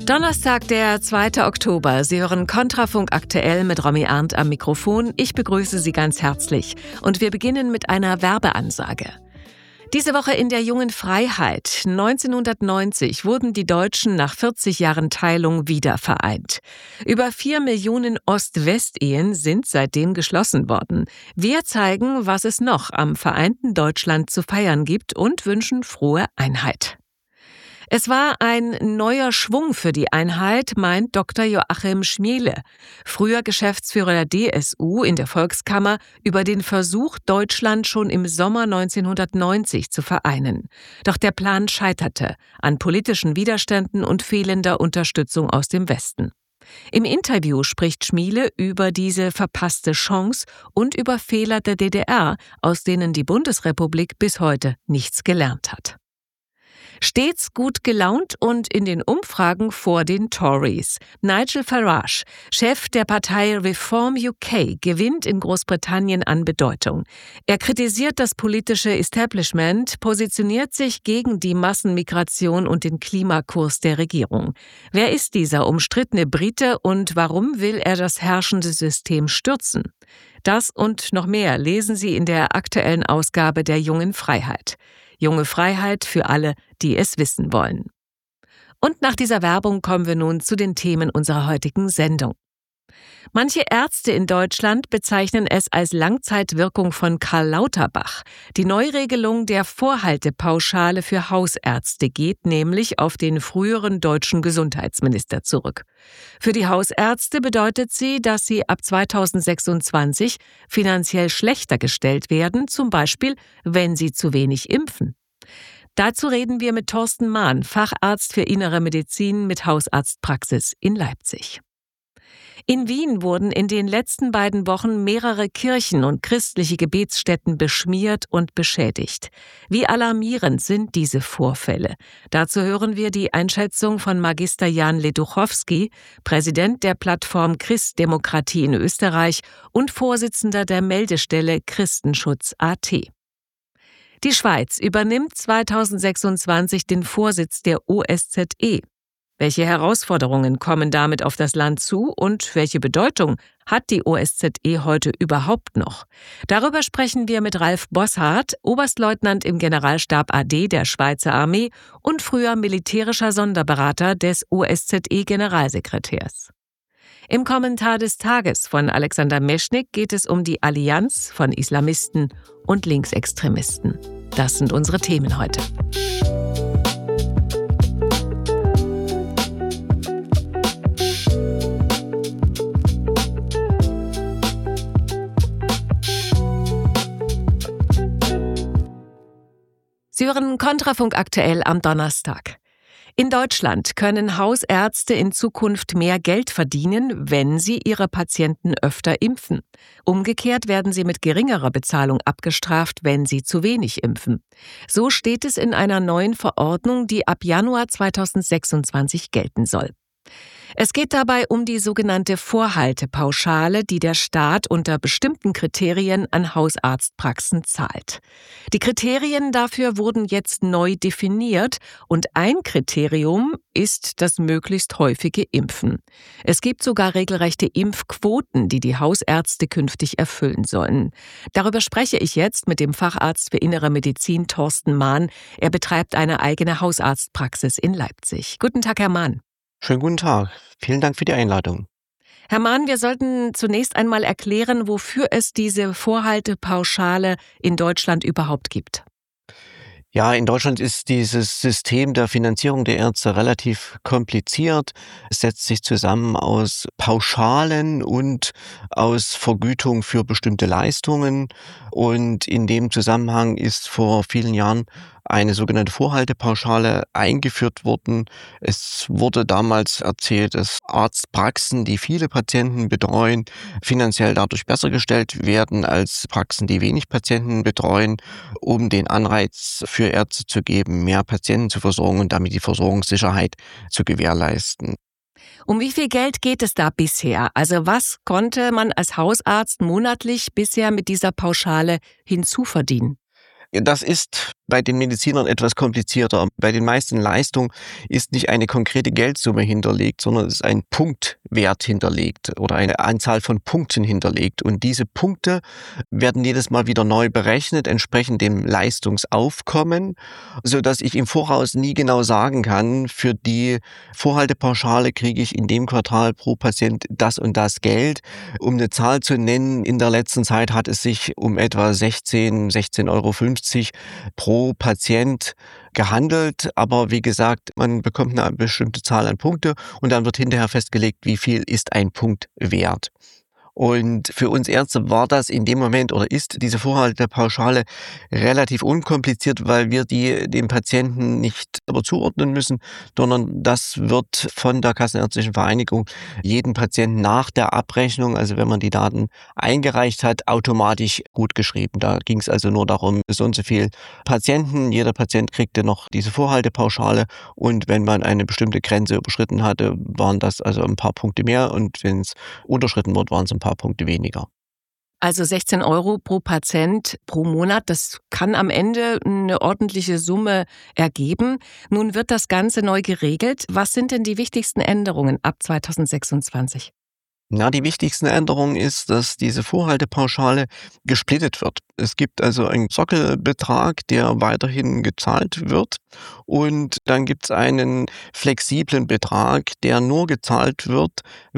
Donnerstag, der 2. Oktober. Sie hören Kontrafunk aktuell mit Romy Arndt am Mikrofon. Ich begrüße Sie ganz herzlich. Und wir beginnen mit einer Werbeansage. Diese Woche in der Jungen Freiheit. 1990 wurden die Deutschen nach 40 Jahren Teilung wieder vereint. Über 4 Millionen Ost-West-Ehen sind seitdem geschlossen worden. Wir zeigen, was es noch am vereinten Deutschland zu feiern gibt und wünschen frohe Einheit. Es war ein neuer Schwung für die Einheit, meint Dr. Joachim Schmiele, früher Geschäftsführer der DSU in der Volkskammer, über den Versuch, Deutschland schon im Sommer 1990 zu vereinen. Doch der Plan scheiterte an politischen Widerständen und fehlender Unterstützung aus dem Westen. Im Interview spricht Schmiele über diese verpasste Chance und über Fehler der DDR, aus denen die Bundesrepublik bis heute nichts gelernt hat. Stets gut gelaunt und in den Umfragen vor den Tories. Nigel Farage, Chef der Partei Reform UK, gewinnt in Großbritannien an Bedeutung. Er kritisiert das politische Establishment, positioniert sich gegen die Massenmigration und den Klimakurs der Regierung. Wer ist dieser umstrittene Brite und warum will er das herrschende System stürzen? Das und noch mehr lesen Sie in der aktuellen Ausgabe der Jungen Freiheit. Junge Freiheit für alle, die es wissen wollen. Und nach dieser Werbung kommen wir nun zu den Themen unserer heutigen Sendung. Manche Ärzte in Deutschland bezeichnen es als Langzeitwirkung von Karl Lauterbach. Die Neuregelung der Vorhaltepauschale für Hausärzte geht nämlich auf den früheren deutschen Gesundheitsminister zurück. Für die Hausärzte bedeutet sie, dass sie ab 2026 finanziell schlechter gestellt werden, zum Beispiel, wenn sie zu wenig impfen. Dazu reden wir mit Thorsten Mahn, Facharzt für Innere Medizin mit Hausarztpraxis in Leipzig. In Wien wurden in den letzten beiden Wochen mehrere Kirchen und christliche Gebetsstätten beschmiert und beschädigt. Wie alarmierend sind diese Vorfälle? Dazu hören wir die Einschätzung von Magister Jan Leduchowski, Präsident der Plattform Christdemokratie in Österreich und Vorsitzender der Meldestelle Christenschutz.at. Die Schweiz übernimmt 2026 den Vorsitz der OSZE. Welche Herausforderungen kommen damit auf das Land zu und welche Bedeutung hat die OSZE heute überhaupt noch? Darüber sprechen wir mit Ralf Bosshardt, Oberstleutnant im Generalstab AD der Schweizer Armee und früher militärischer Sonderberater des OSZE-Generalsekretärs. Im Kommentar des Tages von Alexander Meschnik geht es um die Allianz von Islamisten und Linksextremisten. Das sind unsere Themen heute. Sie hören Kontrafunk aktuell am Donnerstag. In Deutschland können Hausärzte in Zukunft mehr Geld verdienen, wenn sie ihre Patienten öfter impfen. Umgekehrt werden sie mit geringerer Bezahlung abgestraft, wenn sie zu wenig impfen. So steht es in einer neuen Verordnung, die ab Januar 2026 gelten soll. Es geht dabei um die sogenannte Vorhaltepauschale, die der Staat unter bestimmten Kriterien an Hausarztpraxen zahlt. Die Kriterien dafür wurden jetzt neu definiert und ein Kriterium ist das möglichst häufige Impfen. Es gibt sogar regelrechte Impfquoten, die die Hausärzte künftig erfüllen sollen. Darüber spreche ich jetzt mit dem Facharzt für Innere Medizin Thorsten Mahn. Er betreibt eine eigene Hausarztpraxis in Leipzig. Guten Tag, Herr Mahn. Schönen guten Tag. Vielen Dank für die Einladung. Herr Mahn, wir sollten zunächst einmal erklären, wofür es diese Vorhaltepauschale in Deutschland überhaupt gibt. Ja, in Deutschland ist dieses System der Finanzierung der Ärzte relativ kompliziert. Es setzt sich zusammen aus Pauschalen und aus Vergütung für bestimmte Leistungen. Und in dem Zusammenhang ist vor vielen Jahren eine sogenannte Vorhaltepauschale eingeführt worden. Es wurde damals erzählt, dass Arztpraxen, die viele Patienten betreuen, finanziell dadurch besser gestellt werden als Praxen, die wenig Patienten betreuen, um den Anreiz für Ärzte zu geben, mehr Patienten zu versorgen und damit die Versorgungssicherheit zu gewährleisten. Um wie viel Geld geht es da bisher? Also was konnte man als Hausarzt monatlich bisher mit dieser Pauschale hinzuverdienen? Das ist bei den Medizinern etwas komplizierter. Bei den meisten Leistungen ist nicht eine konkrete Geldsumme hinterlegt, sondern es ist ein Punktwert hinterlegt oder eine Anzahl von Punkten hinterlegt. Und diese Punkte werden jedes Mal wieder neu berechnet, entsprechend dem Leistungsaufkommen, sodass ich im Voraus nie genau sagen kann, für die Vorhaltepauschale kriege ich in dem Quartal pro Patient das und das Geld. Um eine Zahl zu nennen, in der letzten Zeit hat es sich um etwa 16,50 € pro Patient gehandelt, aber wie gesagt, man bekommt eine bestimmte Zahl an Punkte und dann wird hinterher festgelegt, wie viel ist ein Punkt wert. Und für uns Ärzte war das in dem Moment oder ist diese Vorhaltepauschale relativ unkompliziert, weil wir die dem Patienten nicht aber zuordnen müssen, sondern das wird von der Kassenärztlichen Vereinigung jeden Patienten nach der Abrechnung, also wenn man die Daten eingereicht hat, automatisch gutgeschrieben. Da ging es also nur darum, so und so viel Patienten, jeder Patient kriegte noch diese Vorhaltepauschale und wenn man eine bestimmte Grenze überschritten hatte, waren das also ein paar Punkte mehr und wenn es unterschritten wurde, waren es ein paar Punkte weniger. Also 16 € pro Patient pro Monat, das kann am Ende eine ordentliche Summe ergeben. Nun wird das Ganze neu geregelt. Was sind denn die wichtigsten Änderungen ab 2026? Na, die wichtigsten Änderungen ist, dass diese Vorhaltepauschale gesplittet wird. Es gibt also einen Sockelbetrag, der weiterhin gezahlt wird und dann gibt es einen flexiblen Betrag, der nur gezahlt wird,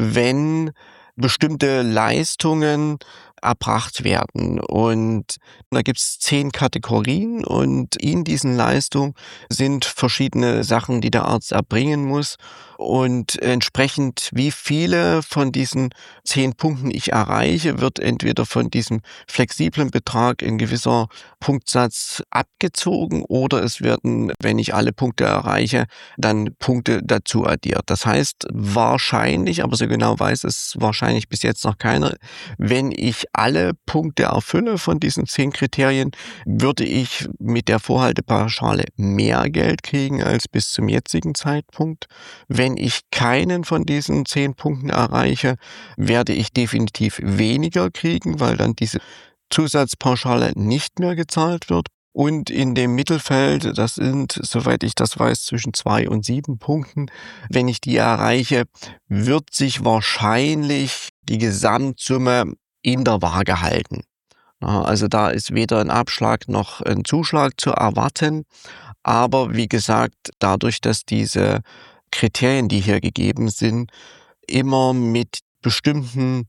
wenn bestimmte Leistungen erbracht werden. Und da gibt es 10 Kategorien und in diesen Leistungen sind verschiedene Sachen, die der Arzt erbringen muss. Und entsprechend, wie viele von diesen 10 Punkten ich erreiche, wird entweder von diesem flexiblen Betrag ein gewisser Punktsatz abgezogen oder es werden, wenn ich alle Punkte erreiche, dann Punkte dazu addiert. Das heißt wahrscheinlich, aber so genau weiß es wahrscheinlich bis jetzt noch keiner, wenn ich alle Punkte erfülle von diesen 10 Kriterien, würde ich mit der Vorhaltepauschale mehr Geld kriegen als bis zum jetzigen Zeitpunkt. Wenn ich keinen von diesen 10 Punkten erreiche, werde ich definitiv weniger kriegen, weil dann diese Zusatzpauschale nicht mehr gezahlt wird. Und in dem Mittelfeld, das sind, soweit ich das weiß, zwischen 2 und 7 Punkten, wenn ich die erreiche, wird sich wahrscheinlich die Gesamtsumme in der Waage halten. Also da ist weder ein Abschlag noch ein Zuschlag zu erwarten. Aber wie gesagt, dadurch, dass diese Kriterien, die hier gegeben sind, immer mit bestimmten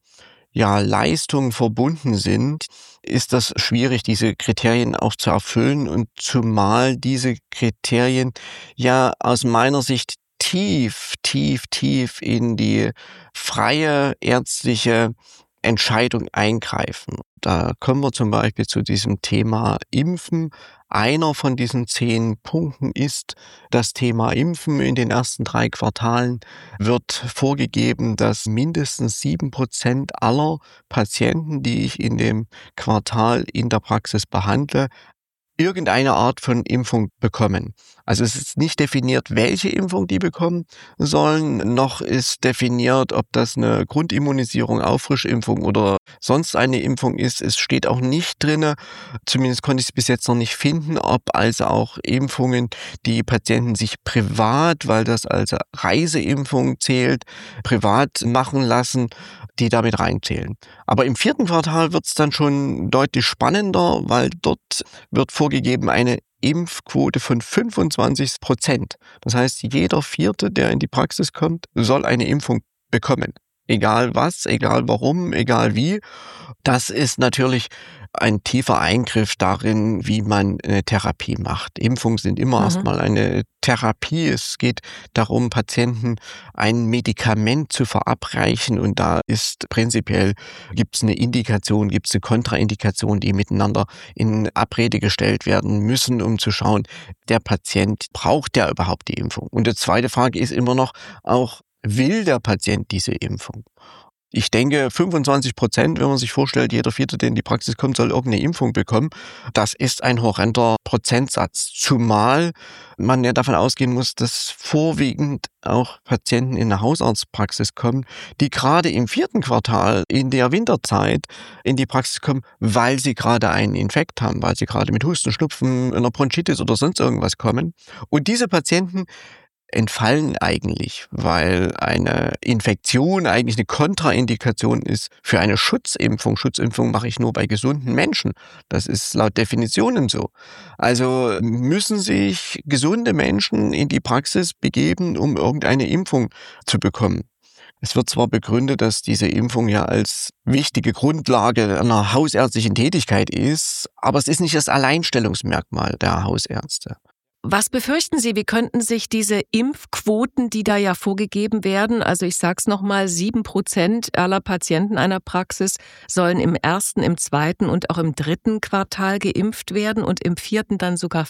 Leistungen verbunden sind, ist das schwierig, diese Kriterien auch zu erfüllen und zumal diese Kriterien ja aus meiner Sicht tief in die freie ärztliche Entscheidung eingreifen. Da kommen wir zum Beispiel zu diesem Thema Impfen. Einer von diesen 10 Punkten ist das Thema Impfen. In den ersten 3 Quartalen wird vorgegeben, dass mindestens 7% aller Patienten, die ich in dem Quartal in der Praxis behandle, irgendeine Art von Impfung bekommen. Also es ist nicht definiert, welche Impfung die bekommen sollen, noch ist definiert, ob das eine Grundimmunisierung, Auffrischimpfung oder sonst eine Impfung ist. Es steht auch nicht drinne, zumindest konnte ich es bis jetzt noch nicht finden, ob also auch Impfungen, die Patienten sich privat, weil das als Reiseimpfung zählt, privat machen lassen, die damit reinzählen. Aber im 4. Quartal wird es dann schon deutlich spannender, weil dort wird vorgegeben eine Impfquote von 25%. Das heißt, jeder Vierte, der in die Praxis kommt, soll eine Impfung bekommen. Egal was, egal warum, egal wie. Das ist natürlich ein tiefer Eingriff darin, wie man eine Therapie macht. Impfungen sind immer erstmal eine Therapie. Es geht darum, Patienten ein Medikament zu verabreichen und da ist prinzipiell, gibt es eine Indikation, gibt es eine Kontraindikation, die miteinander in Abrede gestellt werden müssen, um zu schauen, der Patient, braucht der überhaupt die Impfung? Und die zweite Frage ist immer noch auch, will der Patient diese Impfung? Ich denke, 25%, wenn man sich vorstellt, jeder Vierte, der in die Praxis kommt, soll irgendeine Impfung bekommen. Das ist ein horrender Prozentsatz. Zumal man ja davon ausgehen muss, dass vorwiegend auch Patienten in eine Hausarztpraxis kommen, die gerade im 4. Quartal in der Winterzeit in die Praxis kommen, weil sie gerade einen Infekt haben, weil sie gerade mit Husten, Schnupfen, einer Bronchitis oder sonst irgendwas kommen. Und diese Patienten entfallen eigentlich, weil eine Infektion eigentlich eine Kontraindikation ist für eine Schutzimpfung. Schutzimpfung mache ich nur bei gesunden Menschen. Das ist laut Definitionen so. Also müssen sich gesunde Menschen in die Praxis begeben, um irgendeine Impfung zu bekommen. Es wird zwar begründet, dass diese Impfung ja als wichtige Grundlage einer hausärztlichen Tätigkeit ist, aber es ist nicht das Alleinstellungsmerkmal der Hausärzte. Was befürchten Sie, wie könnten sich diese Impfquoten, die da ja vorgegeben werden, also ich sag's nochmal, 7% aller Patienten einer Praxis sollen im 1., im 2. und auch im 3. Quartal geimpft werden und im 4. dann sogar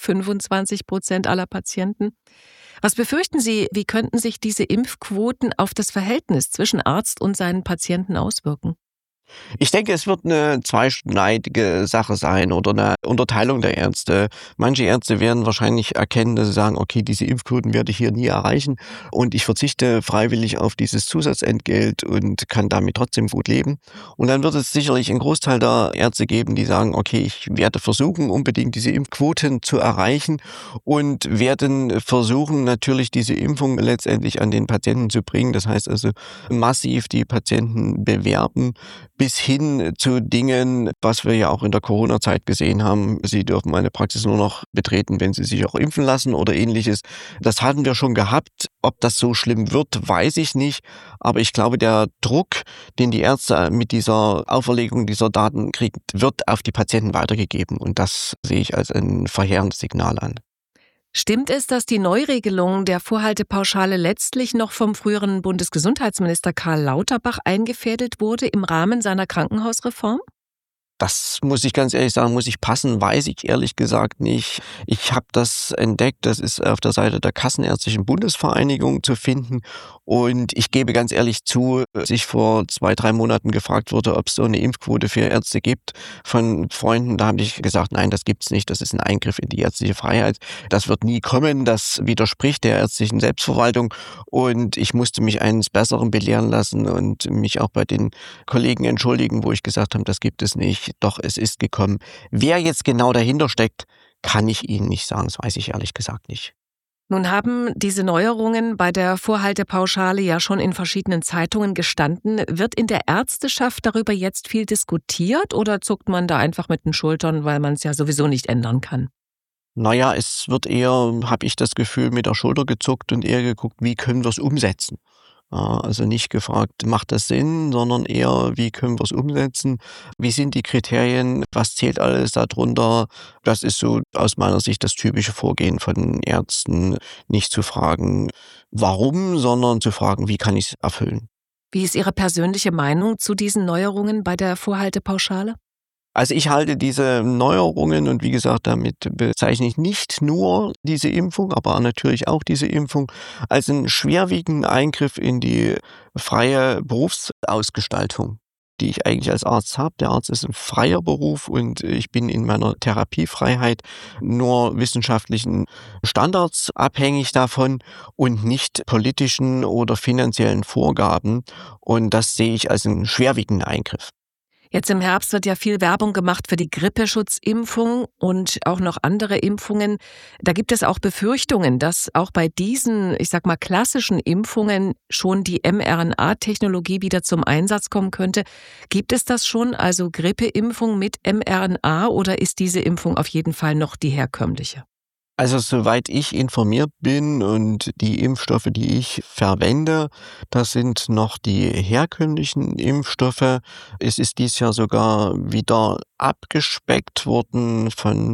25% aller Patienten. Was befürchten Sie, wie könnten sich diese Impfquoten auf das Verhältnis zwischen Arzt und seinen Patienten auswirken? Ich denke, es wird eine zweischneidige Sache sein oder eine Unterteilung der Ärzte. Manche Ärzte werden wahrscheinlich erkennen, dass sie sagen, okay, diese Impfquoten werde ich hier nie erreichen und ich verzichte freiwillig auf dieses Zusatzentgelt und kann damit trotzdem gut leben. Und dann wird es sicherlich einen Großteil der Ärzte geben, die sagen, okay, ich werde versuchen, unbedingt diese Impfquoten zu erreichen und werden versuchen, natürlich diese Impfung letztendlich an den Patienten zu bringen. Das heißt also massiv die Patienten bewerben, bis hin zu Dingen, was wir ja auch in der Corona-Zeit gesehen haben. Sie dürfen meine Praxis nur noch betreten, wenn Sie sich auch impfen lassen oder Ähnliches. Das hatten wir schon gehabt. Ob das so schlimm wird, weiß ich nicht. Aber ich glaube, der Druck, den die Ärzte mit dieser Auferlegung dieser Daten kriegen, wird auf die Patienten weitergegeben. Und das sehe ich als ein verheerendes Signal an. Stimmt es, dass die Neuregelung der Vorhaltepauschale letztlich noch vom früheren Bundesgesundheitsminister Karl Lauterbach eingefädelt wurde im Rahmen seiner Krankenhausreform? Das muss ich ganz ehrlich sagen, muss ich passen, weiß ich ehrlich gesagt nicht. Ich habe das entdeckt, das ist auf der Seite der Kassenärztlichen Bundesvereinigung zu finden. Und ich gebe ganz ehrlich zu, als ich vor 2, 3 Monaten gefragt wurde, ob es so eine Impfquote für Ärzte gibt von Freunden, da habe ich gesagt, nein, das gibt's nicht, das ist ein Eingriff in die ärztliche Freiheit. Das wird nie kommen, das widerspricht der ärztlichen Selbstverwaltung. Und ich musste mich eines Besseren belehren lassen und mich auch bei den Kollegen entschuldigen, wo ich gesagt habe, das gibt es nicht. Doch, es ist gekommen. Wer jetzt genau dahinter steckt, kann ich Ihnen nicht sagen. Das weiß ich ehrlich gesagt nicht. Nun haben diese Neuerungen bei der Vorhaltepauschale ja schon in verschiedenen Zeitungen gestanden. Wird in der Ärzteschaft darüber jetzt viel diskutiert oder zuckt man da einfach mit den Schultern, weil man es ja sowieso nicht ändern kann? Naja, es wird eher, habe ich das Gefühl, mit der Schulter gezuckt und eher geguckt, wie können wir es umsetzen. Also nicht gefragt, macht das Sinn, sondern eher, wie können wir es umsetzen? Wie sind die Kriterien? Was zählt alles darunter? Das ist so aus meiner Sicht das typische Vorgehen von Ärzten, nicht zu fragen, warum, sondern zu fragen, wie kann ich es erfüllen? Wie ist Ihre persönliche Meinung zu diesen Neuerungen bei der Vorhaltepauschale? Also ich halte diese Neuerungen und wie gesagt, damit bezeichne ich nicht nur diese Impfung, aber natürlich auch diese Impfung als einen schwerwiegenden Eingriff in die freie Berufsausgestaltung, die ich eigentlich als Arzt habe. Der Arzt ist ein freier Beruf und ich bin in meiner Therapiefreiheit nur wissenschaftlichen Standards abhängig davon und nicht politischen oder finanziellen Vorgaben. Und das sehe ich als einen schwerwiegenden Eingriff. Jetzt im Herbst wird ja viel Werbung gemacht für die Grippeschutzimpfung und auch noch andere Impfungen. Da gibt es auch Befürchtungen, dass auch bei diesen, ich sag mal, klassischen Impfungen schon die mRNA-Technologie wieder zum Einsatz kommen könnte. Gibt es das schon, also Grippeimpfung mit mRNA, oder ist diese Impfung auf jeden Fall noch die herkömmliche? Also soweit ich informiert bin und die Impfstoffe, die ich verwende, das sind noch die herkömmlichen Impfstoffe. Es ist dieses Jahr sogar wieder abgespeckt worden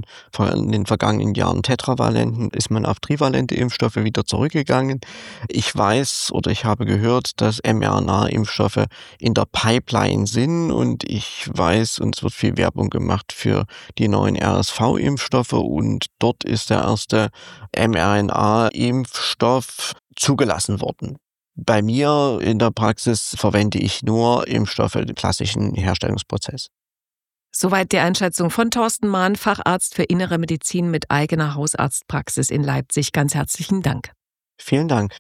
von den vergangenen Jahren tetravalenten, ist man auf trivalente Impfstoffe wieder zurückgegangen. Ich weiß oder ich habe gehört, dass mRNA-Impfstoffe in der Pipeline sind und ich weiß, und es wird viel Werbung gemacht für die neuen RSV-Impfstoffe und dort ist der erste mRNA-Impfstoff zugelassen worden. Bei mir in der Praxis verwende ich nur Impfstoffe im klassischen Herstellungsprozess. Soweit die Einschätzung von Thorsten Mahn, Facharzt für Innere Medizin mit eigener Hausarztpraxis in Leipzig. Ganz herzlichen Dank. Vielen Dank.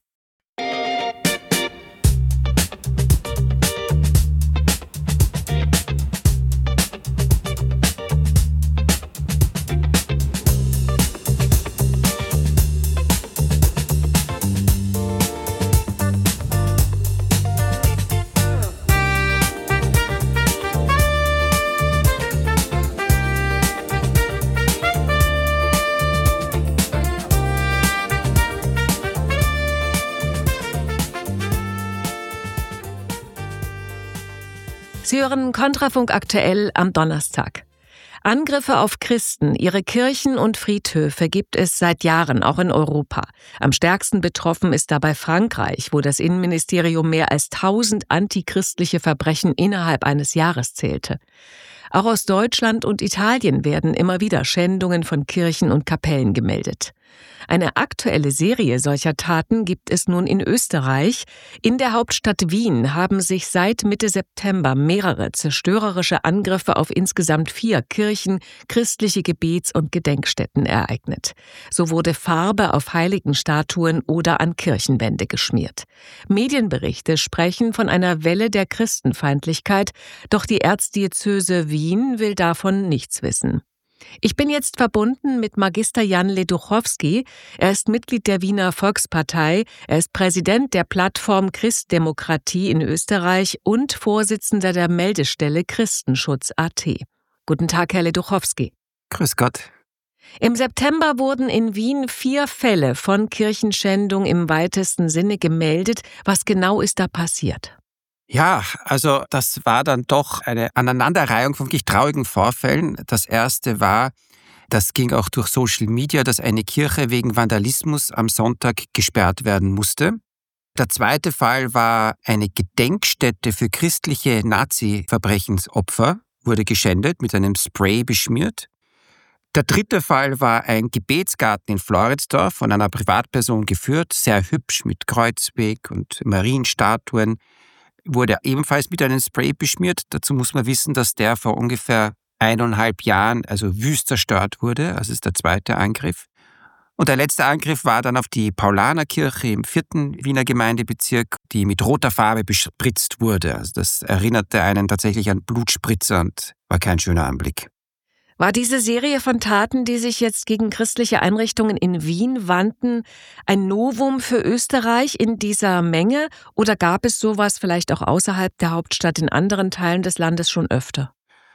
Sie hören Kontrafunk aktuell am Donnerstag. Angriffe auf Christen, ihre Kirchen und Friedhöfe gibt es seit Jahren, auch in Europa. Am stärksten betroffen ist dabei Frankreich, wo das Innenministerium mehr als 1000 antichristliche Verbrechen innerhalb eines Jahres zählte. Auch aus Deutschland und Italien werden immer wieder Schändungen von Kirchen und Kapellen gemeldet. Eine aktuelle Serie solcher Taten gibt es nun in Österreich. In der Hauptstadt Wien haben sich seit Mitte September mehrere zerstörerische Angriffe auf insgesamt 4 Kirchen, christliche Gebets- und Gedenkstätten ereignet. So wurde Farbe auf Heiligenstatuen oder an Kirchenwände geschmiert. Medienberichte sprechen von einer Welle der Christenfeindlichkeit, doch die Erzdiözese Wien will davon nichts wissen. Ich bin jetzt verbunden mit Magister Jan Leduchowski. Er ist Mitglied der Wiener Volkspartei. Er ist Präsident der Plattform Christdemokratie in Österreich und Vorsitzender der Meldestelle Christenschutz.at. Guten Tag, Herr Leduchowski. Grüß Gott. Im September wurden in Wien 4 Fälle von Kirchenschändung im weitesten Sinne gemeldet. Was genau ist da passiert? Ja, also das war dann doch eine Aneinanderreihung von wirklich traurigen Vorfällen. Das erste war, das ging auch durch Social Media, dass eine Kirche wegen Vandalismus am Sonntag gesperrt werden musste. Der zweite Fall war, eine Gedenkstätte für christliche Nazi-Verbrechensopfer wurde geschändet, mit einem Spray beschmiert. Der dritte Fall war ein Gebetsgarten in Floridsdorf, von einer Privatperson geführt, sehr hübsch mit Kreuzweg und Marienstatuen, wurde ebenfalls mit einem Spray beschmiert. Dazu muss man wissen, dass der vor ungefähr 1,5 Jahren wüst zerstört wurde. Das ist der zweite Angriff. Und der letzte Angriff war dann auf die Paulanerkirche im 4. Wiener Gemeindebezirk, die mit roter Farbe bespritzt wurde. Also das erinnerte einen tatsächlich an Blutspritzer und war kein schöner Anblick. War diese Serie von Taten, die sich jetzt gegen christliche Einrichtungen in Wien wandten, ein Novum für Österreich in dieser Menge? Oder gab es sowas vielleicht auch außerhalb der Hauptstadt in anderen Teilen des Landes schon öfter?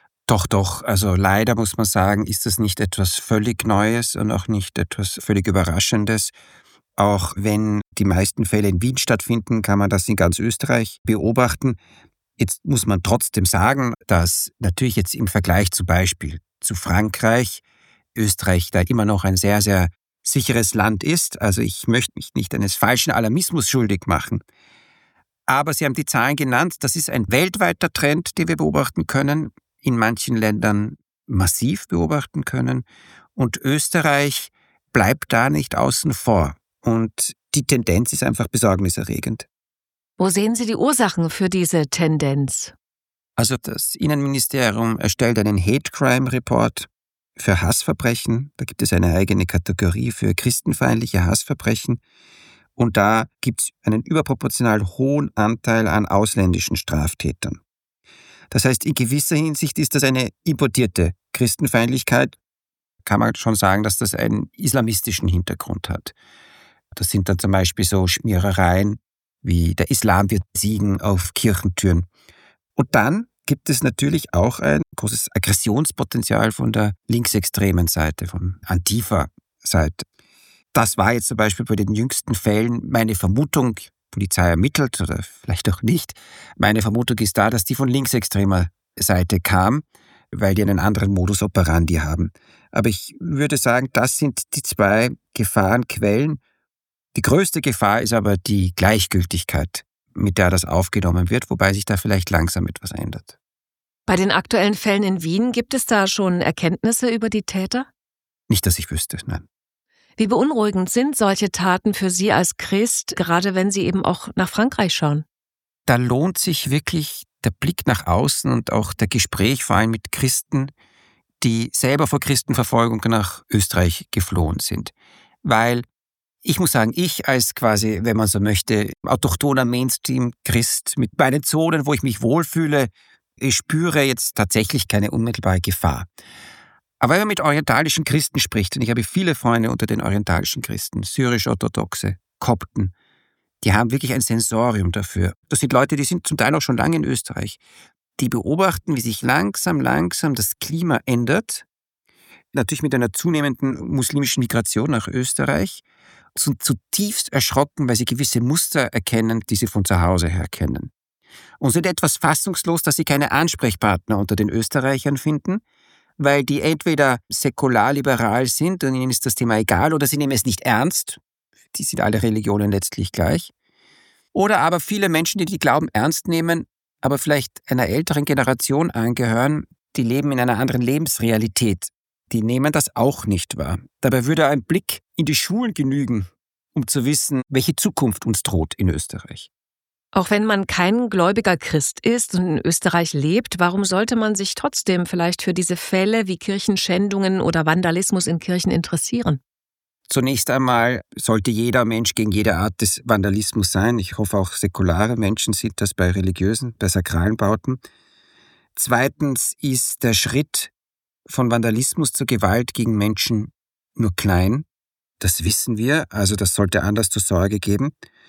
Doch. Also leider muss man sagen, ist das nicht etwas völlig Neues und auch nicht etwas völlig Überraschendes. Auch wenn die meisten Fälle in Wien stattfinden, kann man das in ganz Österreich beobachten. Jetzt muss man trotzdem sagen, dass natürlich jetzt im Vergleich zum Beispiel zu Frankreich, Österreich da immer noch ein sehr, sehr sicheres Land ist. Also ich möchte mich nicht eines falschen Alarmismus schuldig machen. Aber Sie haben die Zahlen genannt, das ist ein weltweiter Trend, den wir beobachten können, in manchen Ländern massiv beobachten können. Und Österreich bleibt da nicht außen vor. Und die Tendenz ist einfach besorgniserregend. Wo sehen Sie die Ursachen für diese Tendenz? Also das Innenministerium erstellt einen Hate-Crime-Report für Hassverbrechen. Da gibt es eine eigene Kategorie für christenfeindliche Hassverbrechen. Und da gibt es einen überproportional hohen Anteil an ausländischen Straftätern. Das heißt, in gewisser Hinsicht ist das eine importierte Christenfeindlichkeit. Kann man schon sagen, dass das einen islamistischen Hintergrund hat. Das sind dann zum Beispiel so Schmierereien wie der Islam wird siegen auf Kirchentüren. Und dann gibt es natürlich auch ein großes Aggressionspotenzial von der linksextremen Seite, von Antifa-Seite. Das war jetzt zum Beispiel bei den jüngsten Fällen meine Vermutung, Polizei ermittelt oder vielleicht auch nicht. Meine Vermutung ist da, dass die von linksextremer Seite kam, weil die einen anderen Modus operandi haben. Aber ich würde sagen, das sind die 2 Gefahrenquellen. Die größte Gefahr ist aber die Gleichgültigkeit, mit der das aufgenommen wird, wobei sich da vielleicht langsam etwas ändert. Bei den aktuellen Fällen in Wien, gibt es da schon Erkenntnisse über die Täter? Nicht, dass ich wüsste, nein. Wie beunruhigend sind solche Taten für Sie als Christ, gerade wenn Sie eben auch nach Frankreich schauen? Da lohnt sich wirklich der Blick nach außen und auch der Gespräch vor allem mit Christen, die selber vor Christenverfolgung nach Österreich geflohen sind. Weil ich muss sagen, ich als quasi, wenn man so möchte, autochthoner Mainstream-Christ mit meinen Zonen, wo ich mich wohlfühle, ich spüre jetzt tatsächlich keine unmittelbare Gefahr. Aber wenn man mit orientalischen Christen spricht, und ich habe viele Freunde unter den orientalischen Christen, syrisch-orthodoxe, Kopten, die haben wirklich ein Sensorium dafür. Das sind Leute, die sind zum Teil auch schon lange in Österreich. Die beobachten, wie sich langsam das Klima ändert. Natürlich mit einer zunehmenden muslimischen Migration nach Österreich. Sind zutiefst erschrocken, weil sie gewisse Muster erkennen, die sie von zu Hause her kennen. Und sind etwas fassungslos, dass sie keine Ansprechpartner unter den Österreichern finden, weil die entweder säkular-liberal sind und ihnen ist das Thema egal oder sie nehmen es nicht ernst. Die sind alle Religionen letztlich gleich. Oder aber viele Menschen, die Glauben ernst nehmen, aber vielleicht einer älteren Generation angehören, die leben in einer anderen Lebensrealität. Die nehmen das auch nicht wahr. Dabei würde ein Blick in die Schulen genügen, um zu wissen, welche Zukunft uns droht in Österreich. Auch wenn man kein gläubiger Christ ist und in Österreich lebt, warum sollte man sich trotzdem vielleicht für diese Fälle wie Kirchenschändungen oder Vandalismus in Kirchen interessieren? Zunächst einmal sollte jeder Mensch gegen jede Art des Vandalismus sein. Ich hoffe, auch säkulare Menschen sind das bei religiösen, bei sakralen Bauten. Zweitens ist der Schritt von Vandalismus zur Gewalt gegen Menschen nur klein. Das wissen wir, also das sollte Anlass zur Sorge geben.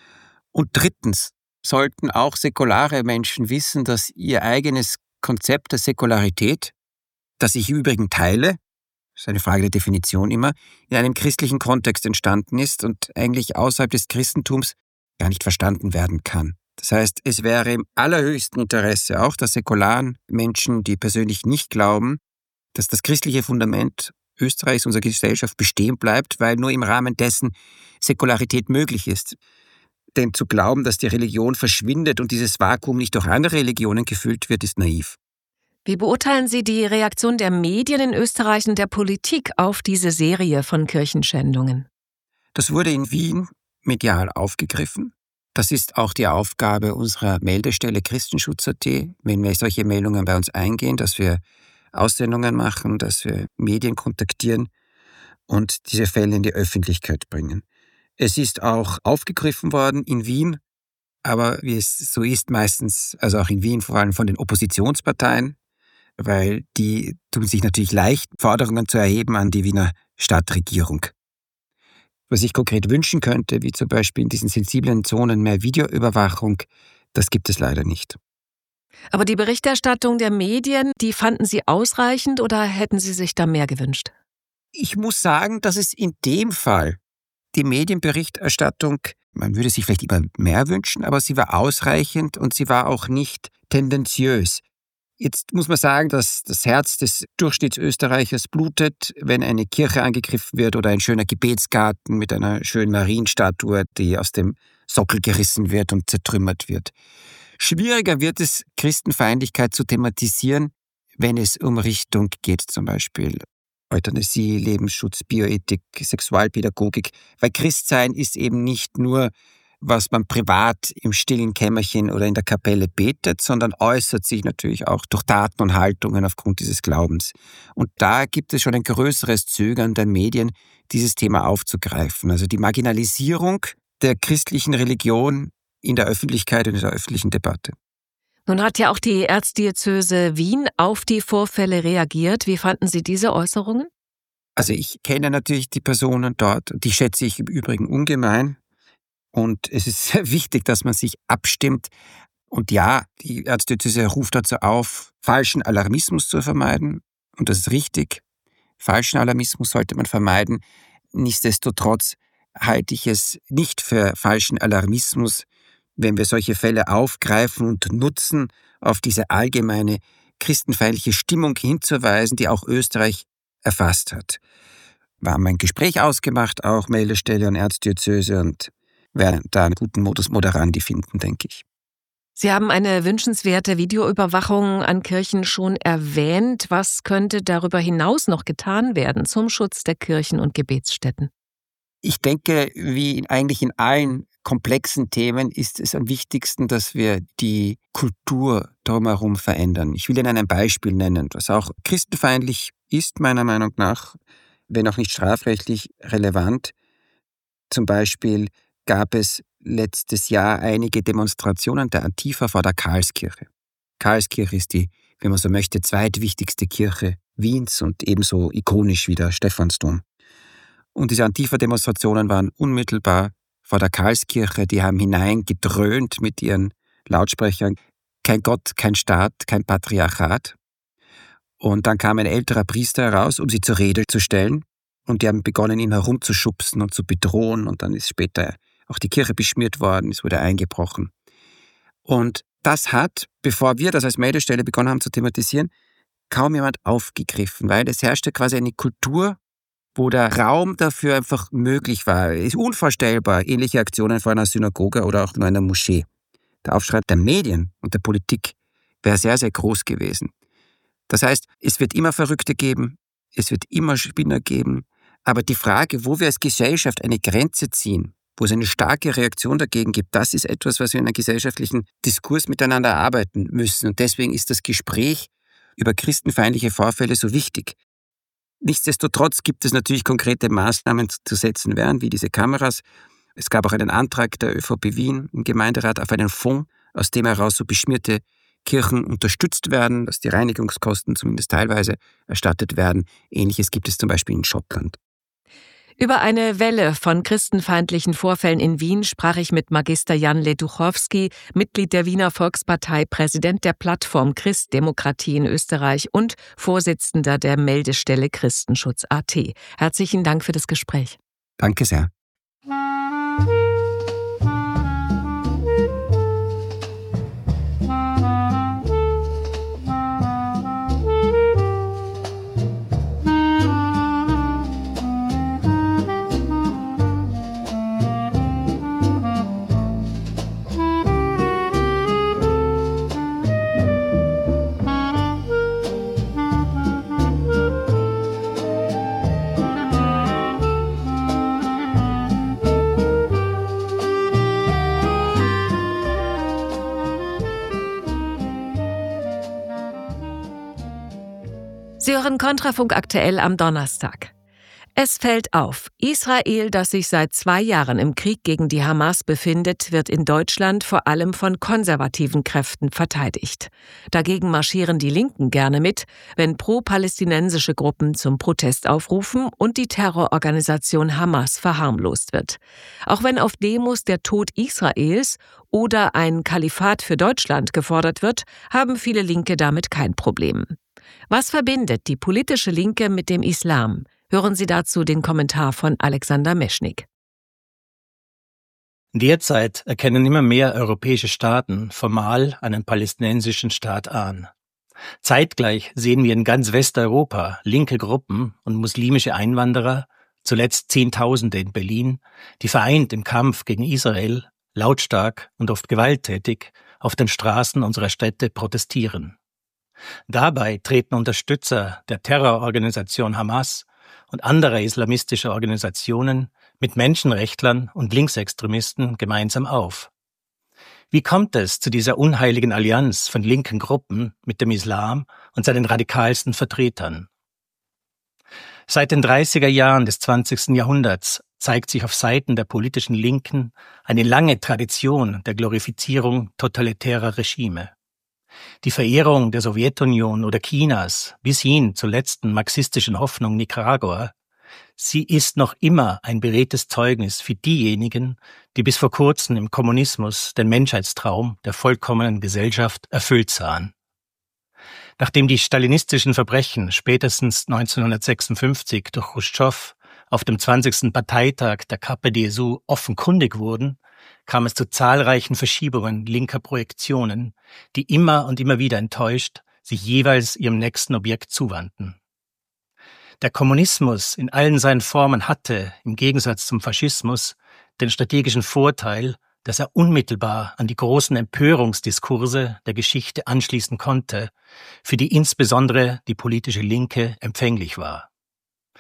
Und drittens sollten auch säkulare Menschen wissen, dass ihr eigenes Konzept der Säkularität, das ich im Übrigen teile, das ist eine Frage der Definition immer, in einem christlichen Kontext entstanden ist und eigentlich außerhalb des Christentums gar nicht verstanden werden kann. Das heißt, es wäre im allerhöchsten Interesse auch der säkularen Menschen, die persönlich nicht glauben, dass das christliche Fundament Österreichs, unserer Gesellschaft, bestehen bleibt, weil nur im Rahmen dessen Säkularität möglich ist. Denn zu glauben, dass die Religion verschwindet und dieses Vakuum nicht durch andere Religionen gefüllt wird, ist naiv. Wie beurteilen Sie die Reaktion der Medien in Österreich und der Politik auf diese Serie von Kirchenschändungen? Das wurde in Wien medial aufgegriffen. Das ist auch die Aufgabe unserer Meldestelle Christenschutz.at, wenn wir solche Meldungen bei uns eingehen, dass wir Aussendungen machen, dass wir Medien kontaktieren und diese Fälle in die Öffentlichkeit bringen. Es ist auch aufgegriffen worden in Wien, aber wie es so ist meistens, also auch in Wien vor allem von den Oppositionsparteien, weil die tun sich natürlich leicht, Forderungen zu erheben an die Wiener Stadtregierung. Was ich konkret wünschen könnte, wie zum Beispiel in diesen sensiblen Zonen mehr Videoüberwachung, das gibt es leider nicht. Aber die Berichterstattung der Medien, die fanden Sie ausreichend oder hätten Sie sich da mehr gewünscht? Ich muss sagen, dass es in dem Fall die Medienberichterstattung, man würde sich vielleicht immer mehr wünschen, aber sie war ausreichend und sie war auch nicht tendenziös. Jetzt muss man sagen, dass das Herz des Durchschnittsösterreichers blutet, wenn eine Kirche angegriffen wird oder ein schöner Gebetsgarten mit einer schönen Marienstatue, die aus dem Sockel gerissen wird und zertrümmert wird. Schwieriger wird es, Christenfeindlichkeit zu thematisieren, wenn es um Richtung geht, zum Beispiel Euthanasie, Lebensschutz, Bioethik, Sexualpädagogik. Weil Christsein ist eben nicht nur, was man privat im stillen Kämmerchen oder in der Kapelle betet, sondern äußert sich natürlich auch durch Taten und Haltungen aufgrund dieses Glaubens. Und da gibt es schon ein größeres Zögern der Medien, dieses Thema aufzugreifen. Also die Marginalisierung der christlichen Religion in der Öffentlichkeit und in der öffentlichen Debatte. Nun hat ja auch die Erzdiözese Wien auf die Vorfälle reagiert. Wie fanden Sie diese Äußerungen? Also ich kenne natürlich die Personen dort, die schätze ich im Übrigen ungemein. Und es ist sehr wichtig, dass man sich abstimmt. Und ja, die Erzdiözese ruft dazu auf, falschen Alarmismus zu vermeiden. Und das ist richtig. Falschen Alarmismus sollte man vermeiden. Nichtsdestotrotz halte ich es nicht für falschen Alarmismus, wenn wir solche Fälle aufgreifen und nutzen, auf diese allgemeine christenfeindliche Stimmung hinzuweisen, die auch Österreich erfasst hat. Wir haben ein Gespräch ausgemacht, auch Meldestelle und Erzdiözese, und werden da einen guten Modus moderandi finden, denke ich. Sie haben eine wünschenswerte Videoüberwachung an Kirchen schon erwähnt. Was könnte darüber hinaus noch getan werden zum Schutz der Kirchen und Gebetsstätten? Ich denke, wie eigentlich in allen komplexen Themen ist es am wichtigsten, dass wir die Kultur drumherum verändern. Ich will Ihnen ein Beispiel nennen, das auch christenfeindlich ist, meiner Meinung nach, wenn auch nicht strafrechtlich relevant. Zum Beispiel gab es letztes Jahr einige Demonstrationen der Antifa vor der Karlskirche. Karlskirche ist die, wenn man so möchte, zweitwichtigste Kirche Wiens und ebenso ikonisch wie der Stephansdom. Und diese Antifa-Demonstrationen waren unmittelbar vor der Karlskirche, die haben hineingedröhnt mit ihren Lautsprechern, kein Gott, kein Staat, kein Patriarchat. Und dann kam ein älterer Priester heraus, um sie zur Rede zu stellen. Und die haben begonnen, ihn herumzuschubsen und zu bedrohen. Und dann ist später auch die Kirche beschmiert worden, es wurde eingebrochen. Und das hat, bevor wir das als Meldestelle begonnen haben zu thematisieren, kaum jemand aufgegriffen, weil es herrschte quasi eine Kultur, wo der Raum dafür einfach möglich war. Es ist unvorstellbar, ähnliche Aktionen vor einer Synagoge oder auch in einer Moschee. Der Aufschrei der Medien und der Politik wäre sehr, sehr groß gewesen. Das heißt, es wird immer Verrückte geben, es wird immer Spinner geben, aber die Frage, wo wir als Gesellschaft eine Grenze ziehen, wo es eine starke Reaktion dagegen gibt, das ist etwas, was wir in einem gesellschaftlichen Diskurs miteinander erarbeiten müssen. Und deswegen ist das Gespräch über christenfeindliche Vorfälle so wichtig. Nichtsdestotrotz gibt es natürlich konkrete Maßnahmen zu setzen werden, wie diese Kameras. Es gab auch einen Antrag der ÖVP Wien im Gemeinderat auf einen Fonds, aus dem heraus so beschmierte Kirchen unterstützt werden, dass die Reinigungskosten zumindest teilweise erstattet werden. Ähnliches gibt es zum Beispiel in Schottland. Über eine Welle von christenfeindlichen Vorfällen in Wien sprach ich mit Magister Jan Leduchowski, Mitglied der Wiener Volkspartei, Präsident der Plattform Christdemokratie in Österreich und Vorsitzender der Meldestelle Christenschutz.at. Herzlichen Dank für das Gespräch. Danke sehr. Sie hören Kontrafunk aktuell am Donnerstag. Es fällt auf, Israel, das sich seit 2 Jahren im Krieg gegen die Hamas befindet, wird in Deutschland vor allem von konservativen Kräften verteidigt. Dagegen marschieren die Linken gerne mit, wenn pro-palästinensische Gruppen zum Protest aufrufen und die Terrororganisation Hamas verharmlost wird. Auch wenn auf Demos der Tod Israels oder ein Kalifat für Deutschland gefordert wird, haben viele Linke damit kein Problem. Was verbindet die politische Linke mit dem Islam? Hören Sie dazu den Kommentar von Alexander Meschnik. Derzeit erkennen immer mehr europäische Staaten formal einen palästinensischen Staat an. Zeitgleich sehen wir in ganz Westeuropa linke Gruppen und muslimische Einwanderer, zuletzt Zehntausende in Berlin, die vereint im Kampf gegen Israel, lautstark und oft gewalttätig auf den Straßen unserer Städte protestieren. Dabei treten Unterstützer der Terrororganisation Hamas und anderer islamistischer Organisationen mit Menschenrechtlern und Linksextremisten gemeinsam auf. Wie kommt es zu dieser unheiligen Allianz von linken Gruppen mit dem Islam und seinen radikalsten Vertretern? Seit den 30er Jahren des 20. Jahrhunderts zeigt sich auf Seiten der politischen Linken eine lange Tradition der Glorifizierung totalitärer Regime. Die Verehrung der Sowjetunion oder Chinas bis hin zur letzten marxistischen Hoffnung Nicaragua, sie ist noch immer ein beredtes Zeugnis für diejenigen, die bis vor kurzem im Kommunismus den Menschheitstraum der vollkommenen Gesellschaft erfüllt sahen. Nachdem die stalinistischen Verbrechen spätestens 1956 durch Chruschtschow auf dem 20. Parteitag der KPDSU offenkundig wurden, kam es zu zahlreichen Verschiebungen linker Projektionen, die immer und immer wieder enttäuscht sich jeweils ihrem nächsten Objekt zuwandten. Der Kommunismus in allen seinen Formen hatte, im Gegensatz zum Faschismus, den strategischen Vorteil, dass er unmittelbar an die großen Empörungsdiskurse der Geschichte anschließen konnte, für die insbesondere die politische Linke empfänglich war.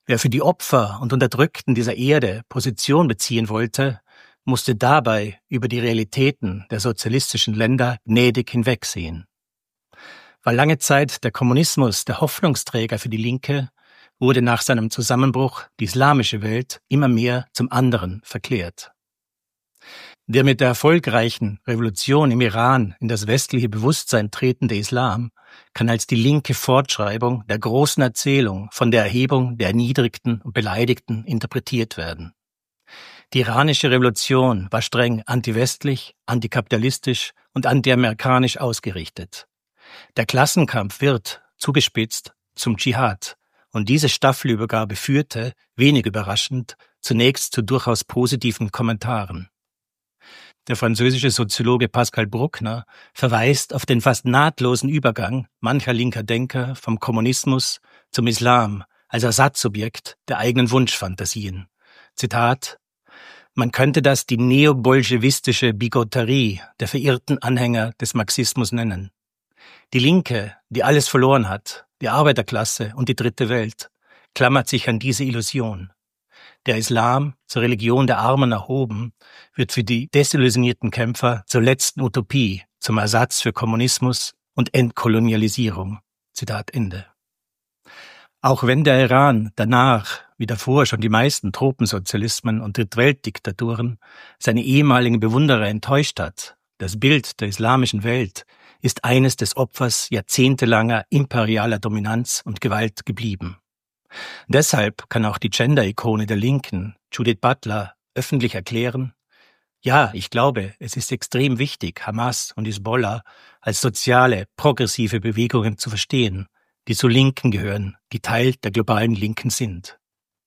Wer für die Opfer und Unterdrückten dieser Erde Position beziehen wollte, musste dabei über die Realitäten der sozialistischen Länder gnädig hinwegsehen. War lange Zeit der Kommunismus der Hoffnungsträger für die Linke, wurde nach seinem Zusammenbruch die islamische Welt immer mehr zum anderen verklärt. Der mit der erfolgreichen Revolution im Iran in das westliche Bewusstsein tretende Islam kann als die linke Fortschreibung der großen Erzählung von der Erhebung der Erniedrigten und Beleidigten interpretiert werden. Die iranische Revolution war streng antiwestlich, antikapitalistisch und antiamerikanisch ausgerichtet. Der Klassenkampf wird, zugespitzt, zum Dschihad, und diese Staffelübergabe führte, wenig überraschend, zunächst zu durchaus positiven Kommentaren. Der französische Soziologe Pascal Bruckner verweist auf den fast nahtlosen Übergang mancher linker Denker vom Kommunismus zum Islam als Ersatzobjekt der eigenen Wunschfantasien. Zitat: Man könnte das die neobolschewistische Bigotterie der verirrten Anhänger des Marxismus nennen. Die Linke, die alles verloren hat, die Arbeiterklasse und die dritte Welt, klammert sich an diese Illusion. Der Islam, zur Religion der Armen erhoben, wird für die desillusionierten Kämpfer zur letzten Utopie, zum Ersatz für Kommunismus und Entkolonialisierung. Zitat Ende. Auch wenn der Iran danach, wie davor schon die meisten Tropensozialismen und Drittweltdiktaturen, seine ehemaligen Bewunderer enttäuscht hat, das Bild der islamischen Welt ist eines des Opfers jahrzehntelanger imperialer Dominanz und Gewalt geblieben. Deshalb kann auch die Gender-Ikone der Linken, Judith Butler, öffentlich erklären: Ja, ich glaube, es ist extrem wichtig, Hamas und Hisbollah als soziale, progressive Bewegungen zu verstehen, die zu Linken gehören, die Teil der globalen Linken sind.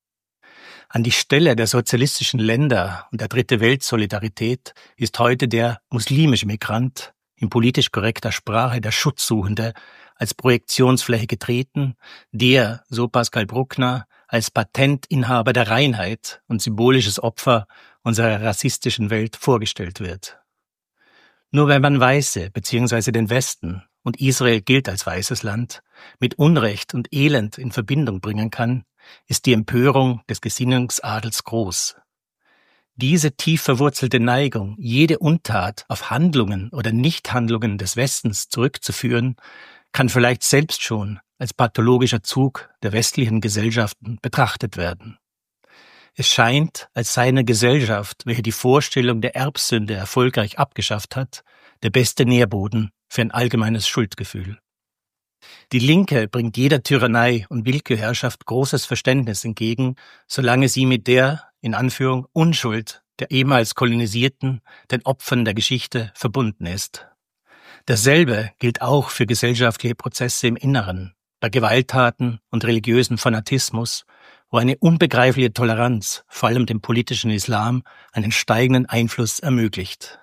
An die Stelle der sozialistischen Länder und der dritte Welt-Solidarität ist heute der muslimische Migrant, in politisch korrekter Sprache der Schutzsuchende, als Projektionsfläche getreten, der, so Pascal Bruckner, als Patentinhaber der Reinheit und symbolisches Opfer unserer rassistischen Welt vorgestellt wird. Nur wenn man Weiße bzw. den Westen, und Israel gilt als weißes Land, mit Unrecht und Elend in Verbindung bringen kann, ist die Empörung des Gesinnungsadels groß. Diese tief verwurzelte Neigung, jede Untat auf Handlungen oder Nichthandlungen des Westens zurückzuführen, kann vielleicht selbst schon als pathologischer Zug der westlichen Gesellschaften betrachtet werden. Es scheint, als sei eine Gesellschaft, welche die Vorstellung der Erbsünde erfolgreich abgeschafft hat, der beste Nährboden für ein allgemeines Schuldgefühl. Die Linke bringt jeder Tyrannei und Willkürherrschaft großes Verständnis entgegen, solange sie mit der, in Anführung, Unschuld der ehemals Kolonisierten, den Opfern der Geschichte, verbunden ist. Dasselbe gilt auch für gesellschaftliche Prozesse im Inneren, bei Gewalttaten und religiösem Fanatismus, wo eine unbegreifliche Toleranz, vor allem dem politischen Islam, einen steigenden Einfluss ermöglicht.